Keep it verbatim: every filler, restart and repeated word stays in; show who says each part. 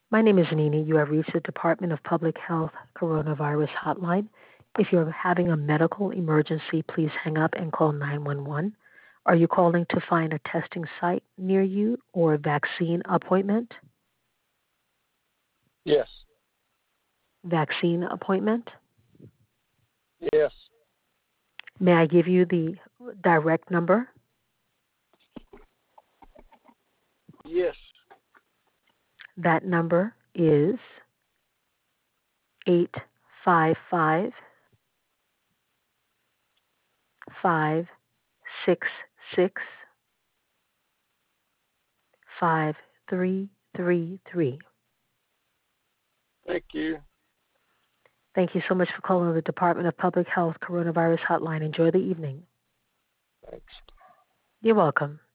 Speaker 1: My name is Nini. You have reached the Department of Public Health Coronavirus Hotline. If you're having a medical emergency, please hang up and call nine one one. Are you calling to find a testing site near you or a vaccine appointment?
Speaker 2: Yes.
Speaker 1: Vaccine appointment?
Speaker 2: Yes.
Speaker 1: May I give you the direct number?
Speaker 2: Yes.
Speaker 1: That number is eight five five, five six six, five three three three.
Speaker 2: Thank you.
Speaker 1: Thank you so much for calling the Department of Public Health Coronavirus Hotline. Enjoy the evening.
Speaker 2: Thanks.
Speaker 1: You're welcome.